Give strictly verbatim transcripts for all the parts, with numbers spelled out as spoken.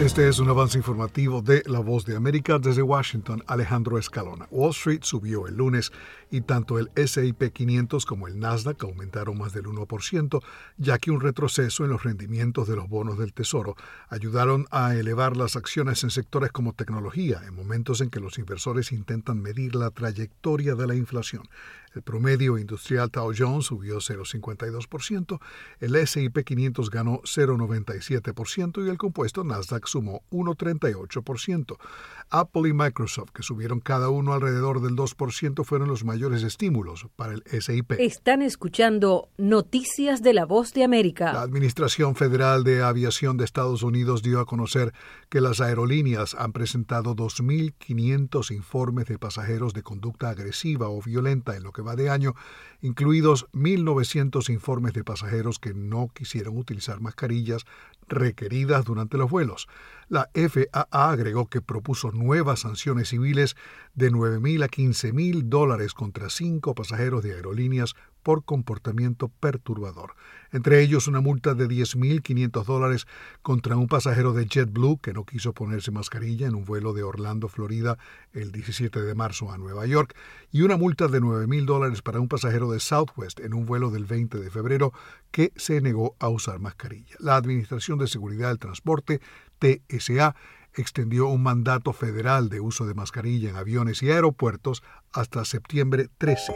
Este es un avance informativo de La Voz de América. Desde Washington, Alejandro Escalona. Wall Street subió el lunes y tanto el ese y pe quinientos como el Nasdaq aumentaron más del uno por ciento, ya que un retroceso en los rendimientos de los bonos del Tesoro ayudaron a elevar las acciones en sectores como tecnología, en momentos en que los inversores intentan medir la trayectoria de la inflación. El promedio industrial Dow Jones subió cero punto cincuenta y dos por ciento, el ese y pe quinientos ganó cero punto noventa y siete por ciento y el compuesto Nasdaq sumó uno punto treinta y ocho por ciento. Apple y Microsoft, que subieron cada uno alrededor del dos por ciento, fueron los mayores estímulos para el ese y pe. Están escuchando Noticias de La Voz de América. La Administración Federal de Aviación de Estados Unidos dio a conocer que las aerolíneas han presentado dos mil quinientos informes de pasajeros de conducta agresiva o violenta en lo que va de año, incluidos mil novecientos informes de pasajeros que no quisieron utilizar mascarillas requeridas durante los vuelos. La efe a a agregó que propuso nuevas sanciones civiles de nueve mil a quince mil dólares contra cinco pasajeros de aerolíneas por comportamiento perturbador. Entre ellos, una multa de diez mil quinientos dólares contra un pasajero de JetBlue que no quiso ponerse mascarilla en un vuelo de Orlando, Florida, el diecisiete de marzo a Nueva York, y una multa de nueve mil dólares para un pasajero de Southwest en un vuelo del veinte de febrero que se negó a usar mascarilla. La Administración de Seguridad del Transporte, te ese a, extendió un mandato federal de uso de mascarilla en aviones y aeropuertos hasta septiembre trece.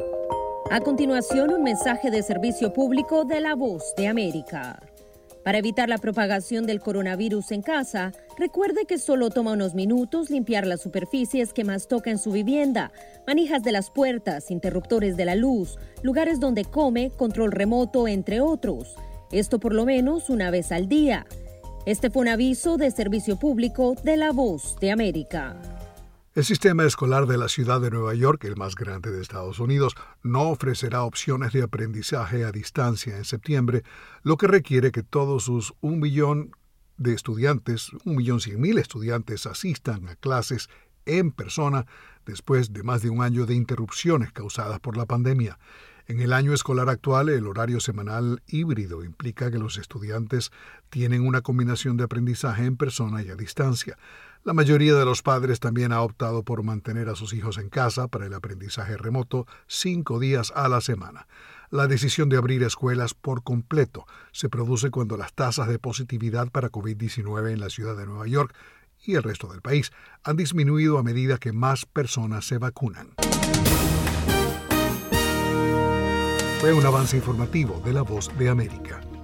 A continuación, un mensaje de servicio público de La Voz de América. Para evitar la propagación del coronavirus en casa, recuerde que solo toma unos minutos limpiar las superficies que más toca en su vivienda, manijas de las puertas, interruptores de la luz, lugares donde come, control remoto, entre otros. Esto por lo menos una vez al día. Este fue un aviso de servicio público de La Voz de América. El sistema escolar de la ciudad de Nueva York, el más grande de Estados Unidos, no ofrecerá opciones de aprendizaje a distancia en septiembre, lo que requiere que todos sus un millón de estudiantes, un millón cien mil estudiantes asistan a clases en persona después de más de un año de interrupciones causadas por la pandemia. En el año escolar actual, el horario semanal híbrido implica que los estudiantes tienen una combinación de aprendizaje en persona y a distancia. La mayoría de los padres también ha optado por mantener a sus hijos en casa para el aprendizaje remoto cinco días a la semana. La decisión de abrir escuelas por completo se produce cuando las tasas de positividad para covid diecinueve en la ciudad de Nueva York y el resto del país han disminuido a medida que más personas se vacunan. Fue un avance informativo de La Voz de América.